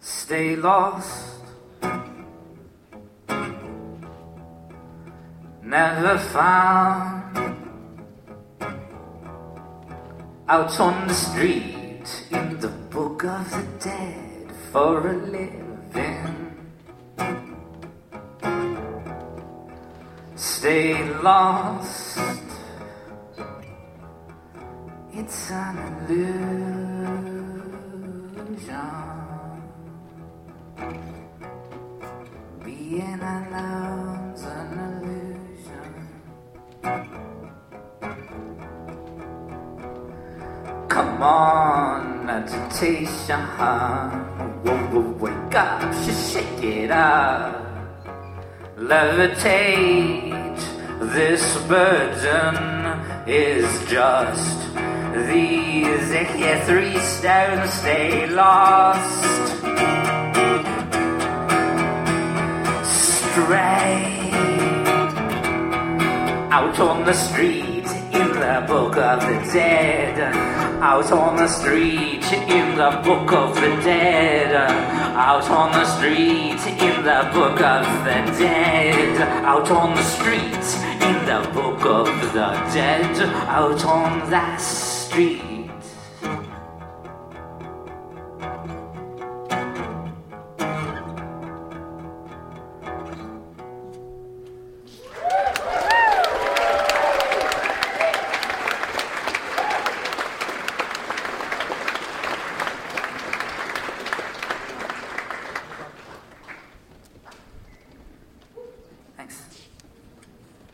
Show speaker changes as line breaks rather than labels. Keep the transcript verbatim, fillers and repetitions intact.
stay lost, never found, out on the street in the book of the dead for a living. Stay lost, it's an illusion. Being alone's an illusion. Come on, agitation. Whoa, whoa, wake up, just shake it up. Levitate, this burden is just these here three stones. Stay lost, stray out on the street in the book of the dead. Out on the street in the book of the dead. Out on the street in the book of the dead. Out on the street in the book of the dead. Out on that street.